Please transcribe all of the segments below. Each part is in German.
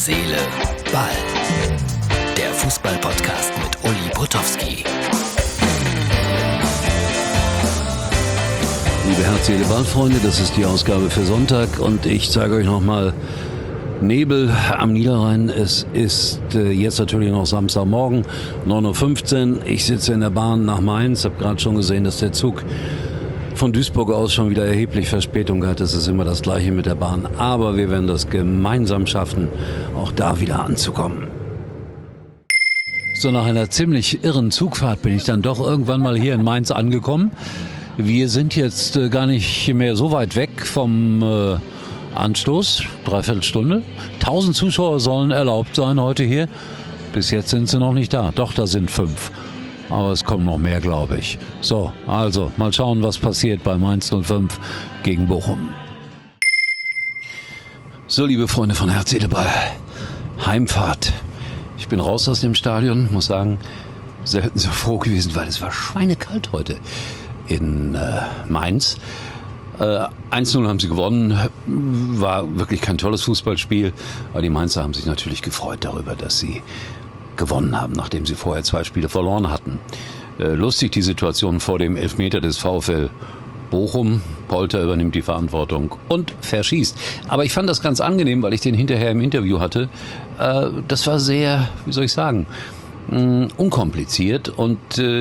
Seele, Ball. Der Fußball-Podcast mit Uli Potowski. Liebe Herz, Seele, Ball-Freunde, das ist die Ausgabe für Sonntag und ich zeige euch nochmal Nebel am Niederrhein. Es ist jetzt natürlich noch Samstagmorgen, 9:15 Uhr. Ich sitze in der Bahn nach Mainz, habe gerade schon gesehen, dass der Zug von Duisburg aus schon wieder erheblich Verspätung hat. Es ist immer das Gleiche mit der Bahn, aber wir werden das gemeinsam schaffen, auch da wieder anzukommen. So, nach einer ziemlich irren Zugfahrt bin ich dann doch irgendwann mal hier in Mainz angekommen. Wir sind jetzt gar nicht mehr so weit weg vom Anstoß, Dreiviertelstunde. 1000 Zuschauer sollen erlaubt sein heute hier. Bis jetzt sind sie noch nicht da. Doch, da sind 5. Aber es kommen noch mehr, glaube ich. So, also mal schauen, was passiert bei Mainz 05 gegen Bochum. So, liebe Freunde von Herz, Seele, Ball. Heimfahrt. Ich bin raus aus dem Stadion, muss sagen, selten so froh gewesen, weil es war schweinekalt heute in Mainz. 1:0 haben sie gewonnen, war wirklich kein tolles Fußballspiel, aber die Mainzer haben sich natürlich gefreut darüber, dass sie gewonnen haben, nachdem sie vorher 2 Spiele verloren hatten. Lustig die Situation vor dem Elfmeter des VfL Bochum. Polter übernimmt die Verantwortung und verschießt. Aber ich fand das ganz angenehm, weil ich den hinterher im Interview hatte. Das war sehr, wie soll ich sagen, unkompliziert und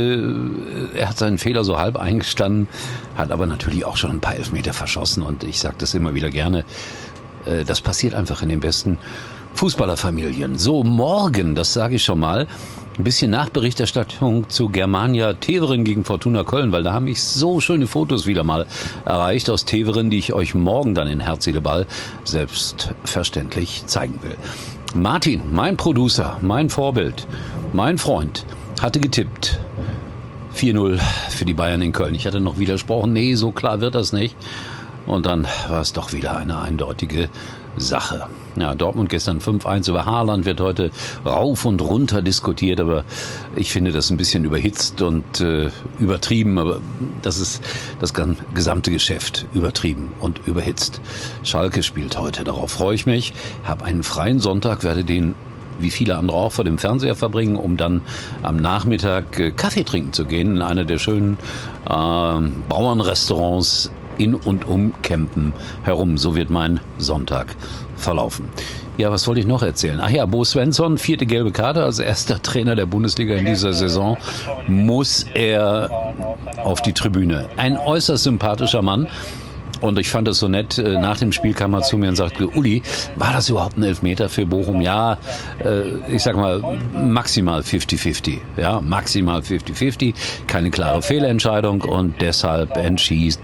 er hat seinen Fehler so halb eingestanden, hat aber natürlich auch schon ein paar Elfmeter verschossen und ich sage das immer wieder gerne, das passiert einfach in den besten Fußballerfamilien. So, morgen, das sage ich schon mal, ein bisschen Nachberichterstattung zu Germania Teveren gegen Fortuna Köln, weil da haben mich so schöne Fotos wieder mal erreicht aus Teveren, die ich euch morgen dann in Herz, Seele, Ball selbstverständlich zeigen will. Martin, mein Producer, mein Vorbild, mein Freund, hatte getippt 4:0 für die Bayern in Köln. Ich hatte noch widersprochen, nee, so klar wird das nicht. Und dann war es doch wieder eine eindeutige Sache. Ja, Dortmund gestern 5:1 über Haaland, wird heute rauf und runter diskutiert, aber ich finde das ein bisschen überhitzt und übertrieben, aber das ist das gesamte Geschäft übertrieben und überhitzt. Schalke spielt heute, darauf freue ich mich, habe einen freien Sonntag, werde den wie viele andere auch vor dem Fernseher verbringen, um dann am Nachmittag Kaffee trinken zu gehen in einer der schönen Bauernrestaurants in und um Kempen herum. So wird mein Sonntag verlaufen. Ja, was wollte ich noch erzählen? Ach ja, Bo Svensson, 4. gelbe Karte als erster Trainer der Bundesliga in dieser Saison, muss er auf die Tribüne. Ein äußerst sympathischer Mann. Und ich fand es so nett, nach dem Spiel kam er zu mir und sagte, Uli, war das überhaupt ein Elfmeter für Bochum? Ja, ich sag mal, maximal 50-50. Ja, maximal 50-50. Keine klare Fehlentscheidung und deshalb entschießt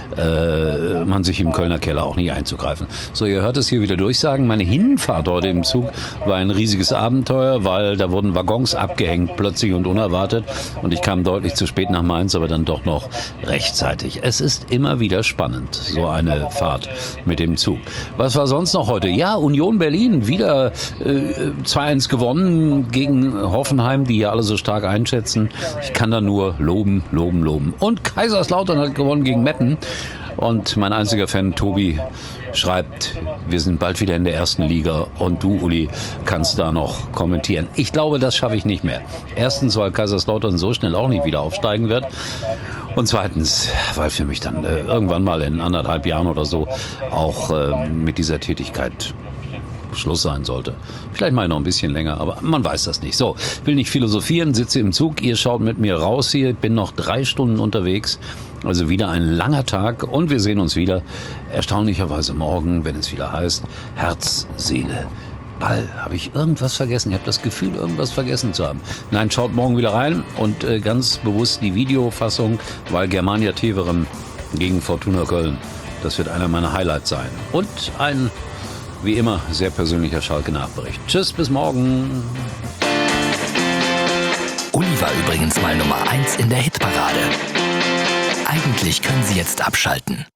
man sich im Kölner Keller auch nicht einzugreifen. So, ihr hört es hier wieder durchsagen. Meine Hinfahrt heute im Zug war ein riesiges Abenteuer, weil da wurden Waggons abgehängt, plötzlich und unerwartet. Und ich kam deutlich zu spät nach Mainz, aber dann doch noch rechtzeitig. Es ist immer wieder spannend, so eine Fahrt mit dem Zug. Was war sonst noch heute? Ja, Union Berlin, wieder 2:1 gewonnen gegen Hoffenheim, die ja alle so stark einschätzen. Ich kann da nur loben. Und Kaiserslautern hat gewonnen gegen Meppen. Und mein einziger Fan, Tobi, schreibt, wir sind bald wieder in der ersten Liga und du, Uli, kannst da noch kommentieren. Ich glaube, das schaffe ich nicht mehr. Erstens, weil Kaiserslautern so schnell auch nicht wieder aufsteigen wird. Und zweitens, weil für mich dann irgendwann mal in 1,5 Jahren oder so auch mit dieser Tätigkeit Schluss sein sollte. Vielleicht mal noch ein bisschen länger, aber man weiß das nicht. So, will nicht philosophieren, sitze im Zug, ihr schaut mit mir raus hier, bin noch 3 Stunden unterwegs, also wieder ein langer Tag und wir sehen uns wieder, erstaunlicherweise morgen, wenn es wieder heißt, Herz, Seele, Ball. Habe ich irgendwas vergessen? Ich habe das Gefühl, irgendwas vergessen zu haben. Nein, schaut morgen wieder rein und ganz bewusst die Videofassung, weil Germania Teveren gegen Fortuna Köln, das wird einer meiner Highlights sein. Und ein wie immer, sehr persönlicher Schalke-Nachbericht. Tschüss, bis morgen. Uli war übrigens mal Nummer 1 in der Hitparade. Eigentlich können Sie jetzt abschalten.